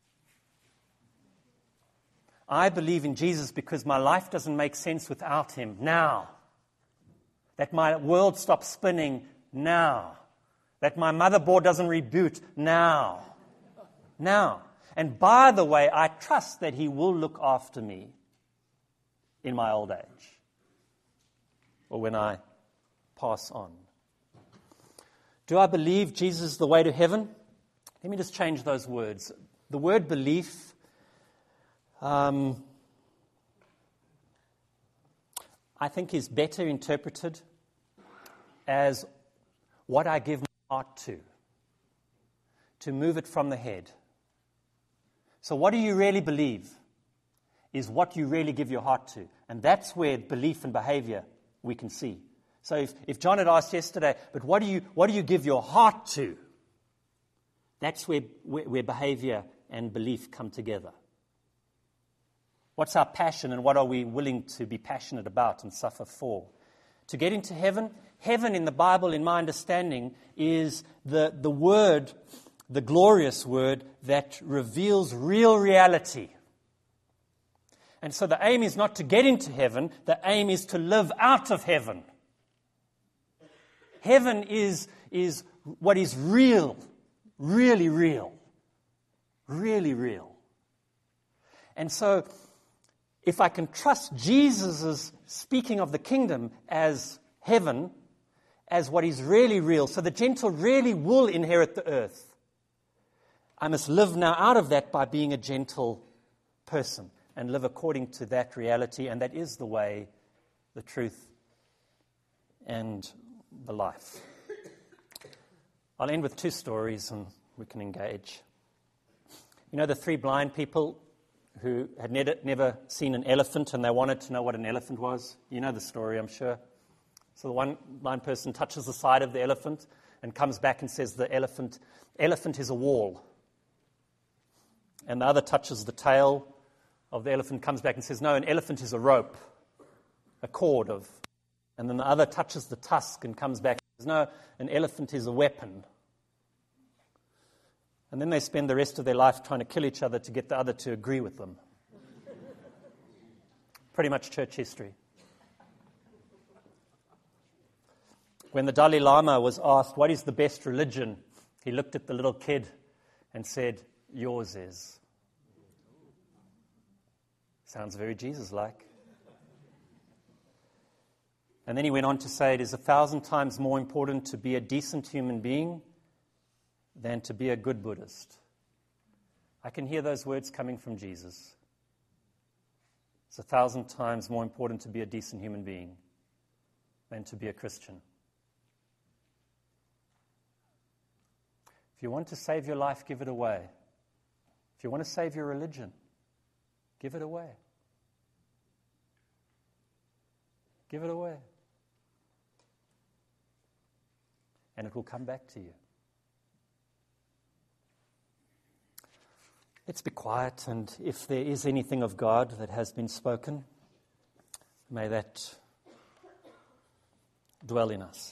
I believe in Jesus because my life doesn't make sense without him now. That my world stops spinning now. That my motherboard doesn't reboot now. Now. And by the way, I trust that he will look after me in my old age. Or when I pass on. Do I believe Jesus is the way to heaven? Let me just change those words. The word belief Um, I think is better interpreted as what I give my heart to, to move it from the head. So what do you really believe is what you really give your heart to. And that's where belief and behavior we can see. So if, if John had asked yesterday, but what do you what do you give your heart to? That's where, where, where behavior and belief come together. What's our passion and what are we willing to be passionate about and suffer for? To get into heaven, heaven in the Bible, in my understanding, is the, the word, the glorious word that reveals real reality. And so the aim is not to get into heaven, the aim is to live out of heaven. Heaven is, is what is real, really real, really real. And so if I can trust Jesus' speaking of the kingdom as heaven, as what is really real, so the gentle really will inherit the earth, I must live now out of that by being a gentle person and live according to that reality, and that is the way, the truth, and the life. I'll end with two stories and we can engage. You know the three blind people who had ne- never seen an elephant and they wanted to know what an elephant was? You know the story, I'm sure. So the one blind person touches the side of the elephant and comes back and says the elephant, elephant is a wall. And the other touches the tail of the elephant, comes back and says, no, an elephant is a rope, a cord of. And then the other touches the tusk and comes back and says, no, an elephant is a weapon. And then they spend the rest of their life trying to kill each other to get the other to agree with them. Pretty much church history. When the Dalai Lama was asked, what is the best religion? He looked at the little kid and said, yours is. Sounds very Jesus-like. And then he went on to say, it is a thousand times more important to be a decent human being than to be a good Buddhist. I can hear those words coming from Jesus. It's a thousand times more important to be a decent human being than to be a Christian. If you want to save your life, give it away. If you want to save your religion, give it away. Give it away. And it will come back to you. Let's be quiet, and if there is anything of God that has been spoken, may that dwell in us.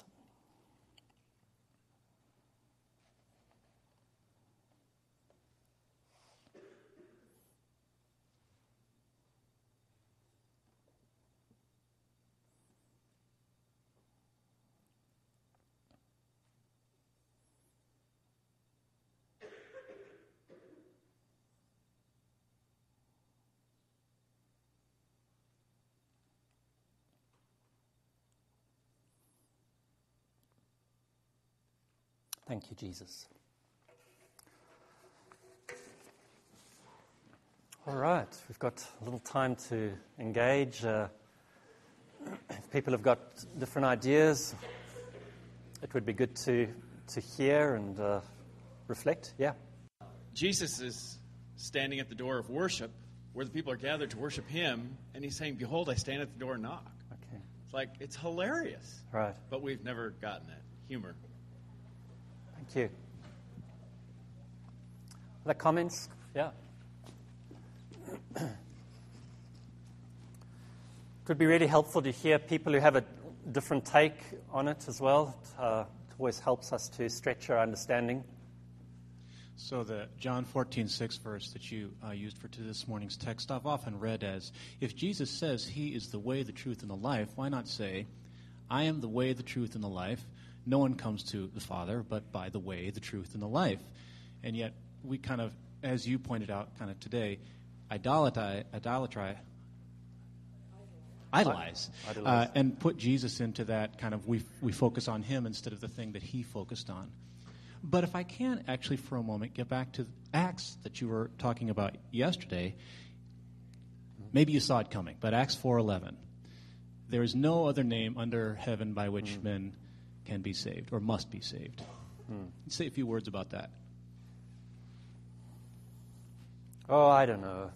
Thank you, Jesus. All right, we've got a little time to engage. Uh, if people have got different ideas, it would be good to, to hear and uh, reflect. Yeah. Jesus is standing at the door of worship, where the people are gathered to worship him, and he's saying, behold, I stand at the door and knock. Okay. It's like, it's hilarious. Right. But we've never gotten that humor. Thank you. Other comments? Yeah. It would be really helpful to hear people who have a different take on it as well. It, uh, it always helps us to stretch our understanding. So the John fourteen six verse that you uh, used for this morning's text, I've often read as, if Jesus says he is the way, the truth, and the life, why not say, I am the way, the truth, and the life. No one comes to the Father but by the way, the truth, and the life. And yet we kind of, as you pointed out kind of today, idolatry, idolatry, idolize, uh, and put Jesus into that kind of, we we focus on him instead of the thing that he focused on. But if I can actually for a moment get back to Acts that you were talking about yesterday, maybe you saw it coming, but Acts four eleven. There is no other name under heaven by which mm. men can be saved or must be saved. Mm. Say a few words about that. Oh, I don't know.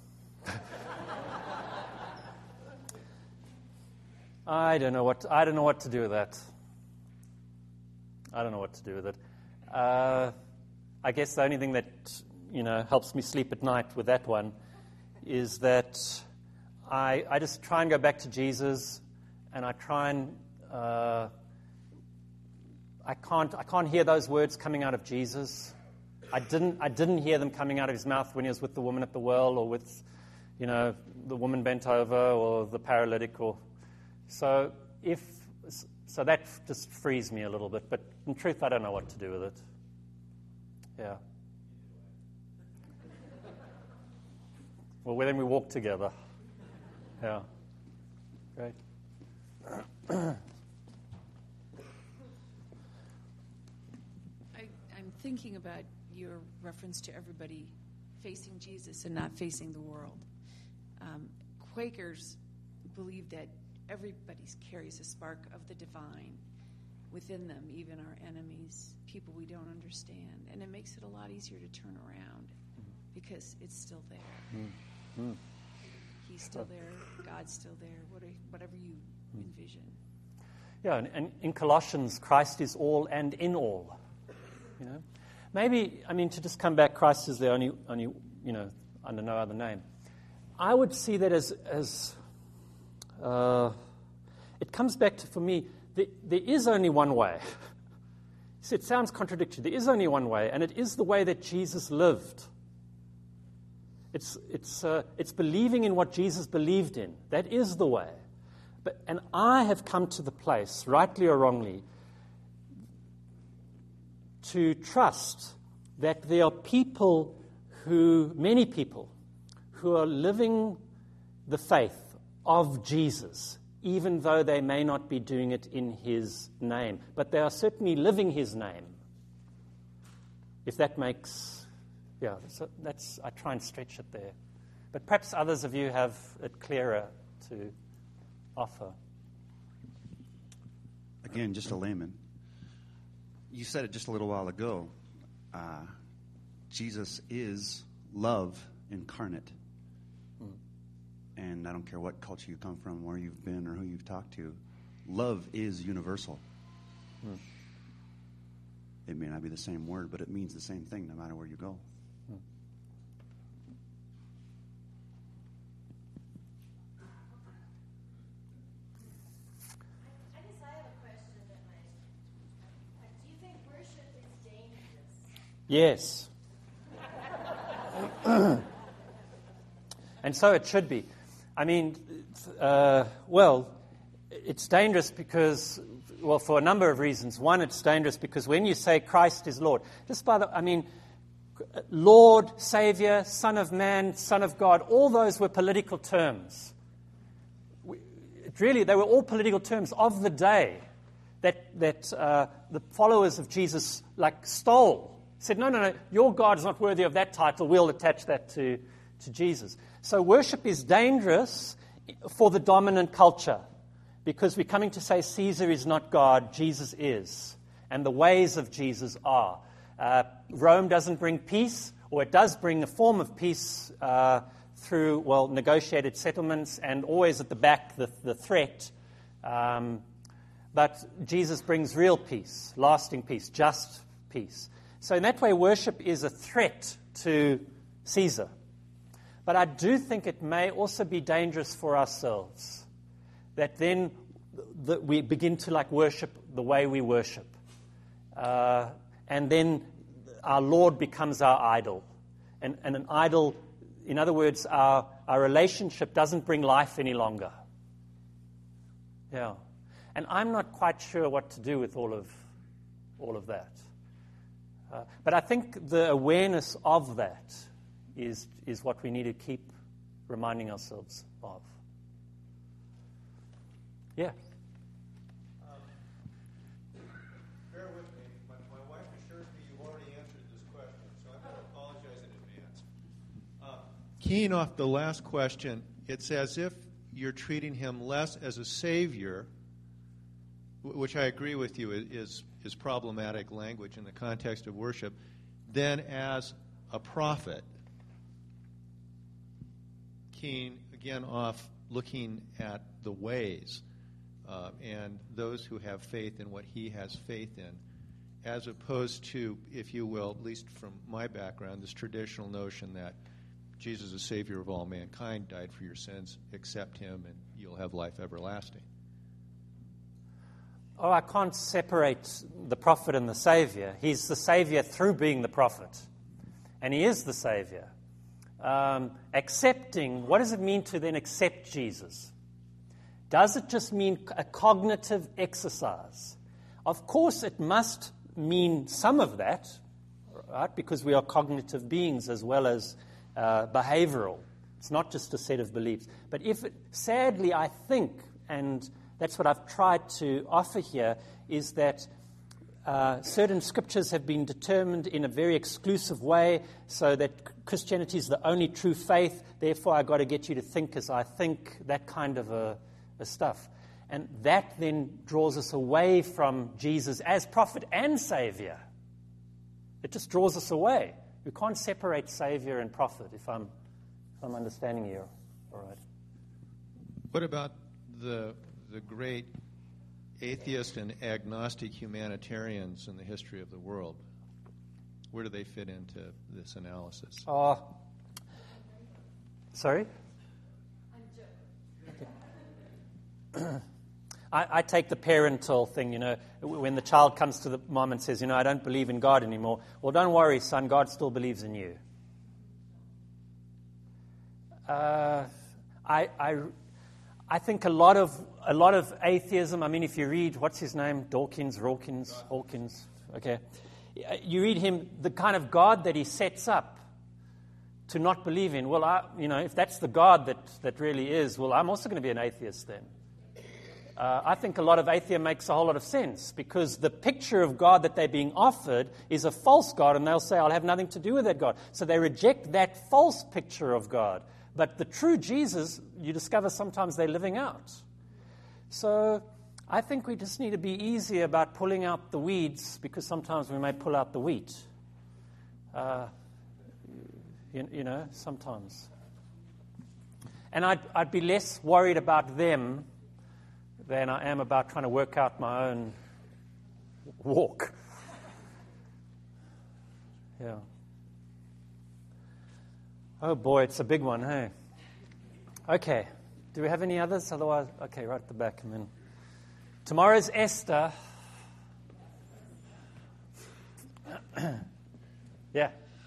I don't know what I don't know what to do with that. I don't know what to do with it. Uh, I guess the only thing that you know helps me sleep at night with that one is that I I just try and go back to Jesus, and I try and uh, I can't I can't hear those words coming out of Jesus. I didn't I didn't hear them coming out of his mouth when he was with the woman at the well, or with you know the woman bent over, or the paralytic, or so if so that just frees me a little bit. But in truth, I don't know what to do with it. Yeah. Well, then we walk together. Yeah. Great. I, I'm thinking about your reference to everybody facing Jesus and not facing the world. Um, Quakers believe that everybody carries a spark of the divine within them, even our enemies, people we don't understand. And it makes it a lot easier to turn around mm-hmm. because it's still there. Mm-hmm. He's still there. God's still there. Whatever you envision. Yeah, and, and in Colossians, Christ is all and in all. You know, maybe I mean to just come back, Christ is the only, only you know, under no other name. I would see that as as uh, it comes back to, for me, the, there is only one way. See, it sounds contradictory. There is only one way, and it is the way that Jesus lived. It's it's uh, it's believing in what Jesus believed in. That is the way. But and I have come to the place, rightly or wrongly, to trust that there are people who, many people, who are living the faith of Jesus, even though they may not be doing it in his name. But they are certainly living his name. If that makes, yeah, so that's, I try and stretch it there. But perhaps others of you have it clearer to offer. Again, just a layman. You said it just a little while ago. Uh, Jesus is love incarnate. Hmm. And I don't care what culture you come from, where you've been, or who you've talked to. Love is universal. Hmm. It may not be the same word, but it means the same thing no matter where you go. Hmm. I guess I have a question that might. Do you think worship is dangerous? Yes. And so it should be. I mean, uh, well, it's dangerous because, well, for a number of reasons. One, it's dangerous because when you say Christ is Lord, just by the, I mean, Lord, Savior, Son of Man, Son of God, all those were political terms. We, really, they were all political terms of the day that that uh, the followers of Jesus, like, stole. Said, no, no, no, your God is not worthy of that title. We'll attach that to, to Jesus. So worship is dangerous for the dominant culture because we're coming to say Caesar is not God, Jesus is. And the ways of Jesus are. Uh, Rome doesn't bring peace, or it does bring a form of peace uh, through, well, negotiated settlements and always at the back the, the threat. Um, but Jesus brings real peace, lasting peace, just peace. So in that way, worship is a threat to Caesar. But I do think it may also be dangerous for ourselves, that then the, we begin to like worship the way we worship. Uh, and then our Lord becomes our idol. And, and an idol, in other words, our, our relationship doesn't bring life any longer. Yeah. And I'm not quite sure what to do with all of all of that. Uh, but I think the awareness of that is is what we need to keep reminding ourselves of. Yeah. Um, bear with me. My, my wife assures me you've already answered this question, so I'm going to apologize in advance. Uh, keying off the last question, it's as if you're treating him less as a savior, which I agree with you is is problematic language in the context of worship, than as a prophet. Keying, again, off looking at the ways uh, and those who have faith in what he has faith in, as opposed to, if you will, at least from my background, this traditional notion that Jesus is Savior of all mankind, died for your sins, accept him, and you'll have life everlasting. Oh, I can't separate the prophet and the Savior. He's the Savior through being the prophet. And he is the Savior. Um, accepting, what does it mean to then accept Jesus? Does it just mean a cognitive exercise? Of course, it must mean some of that, right? Because we are cognitive beings as well as uh, behavioral. It's not just a set of beliefs. But if it, sadly, I think, and that's what I've tried to offer here, is that uh, certain scriptures have been determined in a very exclusive way, so that Christianity is the only true faith, therefore I've got to get you to think as I think, that kind of a, a stuff. And that then draws us away from Jesus as prophet and Savior. It just draws us away. We can't separate Savior and prophet, if I'm, if I'm understanding you all right. What about the the great atheist and agnostic humanitarians in the history of the world? Where do they fit into this analysis? Oh, sorry? I, I take the parental thing, you know, when the child comes to the mom and says, you know, I don't believe in God anymore. Well, don't worry, son, God still believes in you. Uh, I, I, I think a lot of a lot of atheism. I mean, if you read what's his name, Dawkins, Rawkins, Hawkins. Okay, you read him, the kind of God that he sets up to not believe in. Well, I, you know, if that's the God that that really is, well, I'm also going to be an atheist then. Uh, I think a lot of atheism makes a whole lot of sense because the picture of God that they're being offered is a false God, and they'll say, I'll have nothing to do with that God. So they reject that false picture of God. But the true Jesus, you discover sometimes they're living out. So I think we just need to be easy about pulling out the weeds because sometimes we may pull out the wheat. Uh, you, you know, sometimes. And I'd, I'd be less worried about them than I am about trying to work out my own walk. Yeah. Oh boy, it's a big one, hey? Okay. Do we have any others? Otherwise, okay, right at the back. And then tomorrow's Esther. Yeah.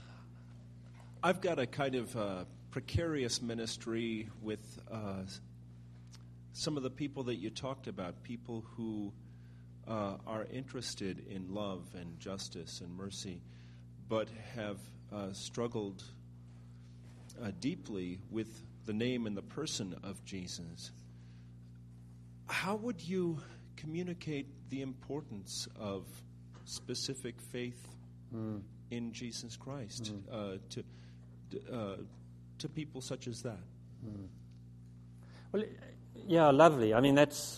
I've got a kind of uh, precarious ministry with uh, some of the people that you talked about, people who uh, are interested in love and justice and mercy, but have uh, struggled uh, deeply with the name and the person of Jesus. How would you communicate the importance of specific faith mm. in Jesus Christ mm. uh, to uh, to people such as that? Mm. Well, yeah, lovely. I mean, that's,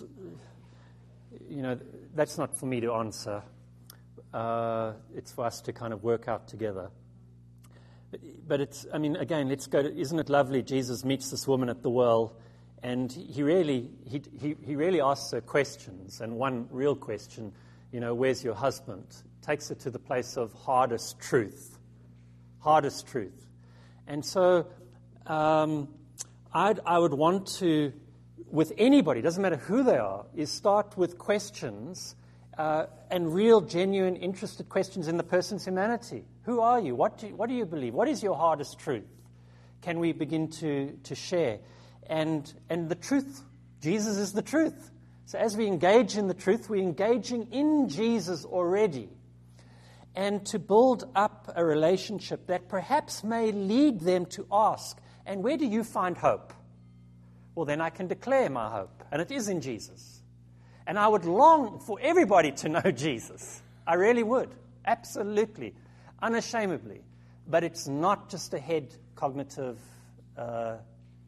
you know, that's not for me to answer. Uh, it's for us to kind of work out together. But, but it's, I mean, again, let's go to, isn't it lovely? Jesus meets this woman at the well, and he really, he, he, he really asks her questions. And one real question, you know, where's your husband? Takes her to the place of hardest truth. Hardest truth. And so um, I'd, I would want to, with anybody, doesn't matter who they are, is start with questions uh, and real, genuine, interested questions in the person's humanity. Who are you? What do you, what do you believe? What is your hardest truth? Can we begin to, to share? And, and the truth, Jesus is the truth. So as we engage in the truth, we're engaging in Jesus already. And to build up a relationship that perhaps may lead them to ask, and where do you find hope? Well, then I can declare my hope, and it is in Jesus. And I would long for everybody to know Jesus. I really would, absolutely, unashamedly. But it's not just a head cognitive uh,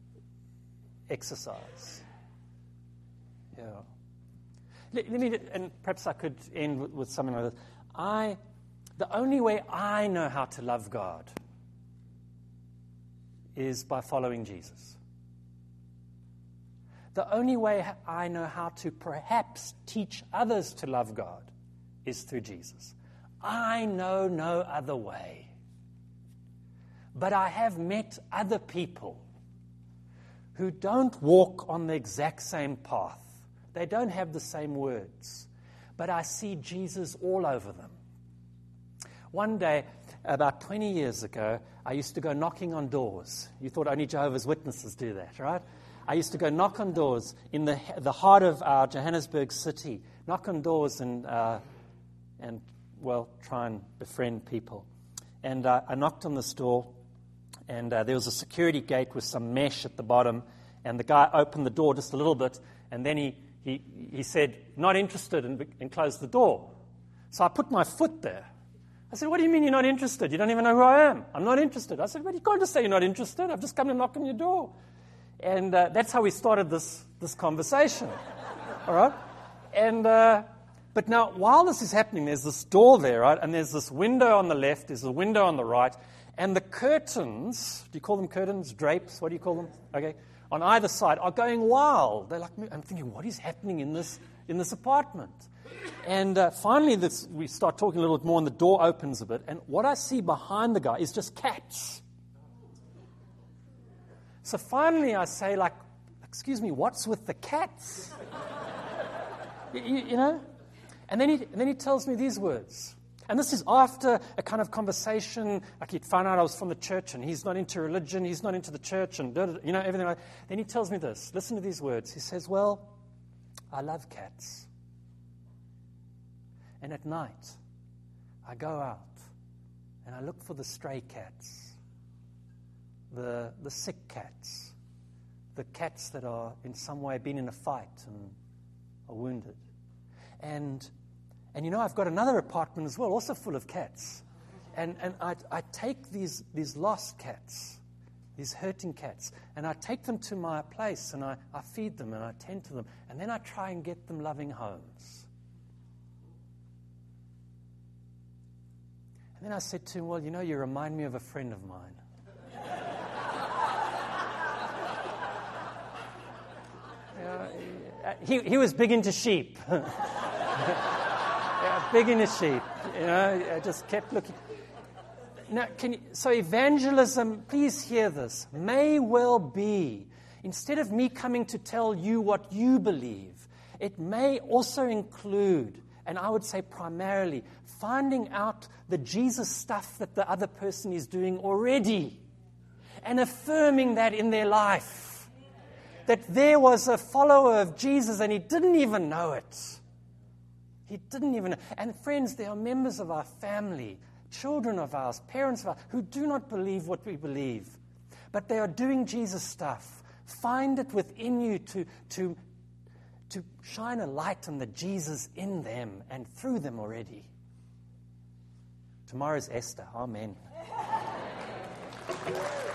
exercise. Yeah. Let, let me, and perhaps I could end with, with something like this. I, the only way I know how to love God is by following Jesus. The only way I know how to perhaps teach others to love God is through Jesus. I know no other way. But I have met other people who don't walk on the exact same path. They don't have the same words. But I see Jesus all over them. One day, about twenty years ago, I used to go knocking on doors. You thought only Jehovah's Witnesses do that, right? I used to go knock on doors in the the heart of our Johannesburg city, knock on doors and, uh, and well, try and befriend people. And uh, I knocked on this door, and uh, there was a security gate with some mesh at the bottom, and the guy opened the door just a little bit, and then he, he, he said, not interested, and, and closed the door. So I put my foot there. I said, what do you mean you're not interested? You don't even know who I am. I'm not interested. I said, well, you can't just say you're not interested. I've just come to knock on your door. And uh, that's how we started this, this conversation. All right? And uh, but now, while this is happening, there's this door there, right? And there's this window on the left, there's a window on the right, and the curtains, do you call them curtains? Drapes? What do you call them? Okay. On either side are going wild. They're like, I'm thinking, what is happening in this in this apartment. And uh, finally, this, we start talking a little bit more, and the door opens a bit. And what I see behind the guy is just cats. So finally, I say, like, excuse me, what's with the cats? you, you know? And then, he, and then he tells me these words. And this is after a kind of conversation, like he'd found out I was from the church, and he's not into religion, he's not into the church, and you know, everything like that. Then he tells me this. Listen to these words. He says, well, I love cats. And at night, I go out and I look for the stray cats, the the sick cats, the cats that are in some way been in a fight and are wounded. And and you know, I've got another apartment as well, also full of cats. And and I I take these these lost cats, these hurting cats, and I take them to my place and I, I feed them and I tend to them, and then I try and get them loving homes. And then I said to him, well, you know, you remind me of a friend of mine. uh, he, he was big into sheep. yeah, big into sheep. You know, I just kept looking. Now, can you, so evangelism, please hear this, may well be, instead of me coming to tell you what you believe, it may also include, and I would say primarily, finding out the Jesus stuff that the other person is doing already and affirming that in their life. That there was a follower of Jesus and he didn't even know it. He didn't even know. And friends, there are members of our family, children of ours, parents of ours, who do not believe what we believe. But they are doing Jesus stuff. Find it within you to to to shine a light on the Jesus in them and through them already. Tomorrow's Esther. Amen.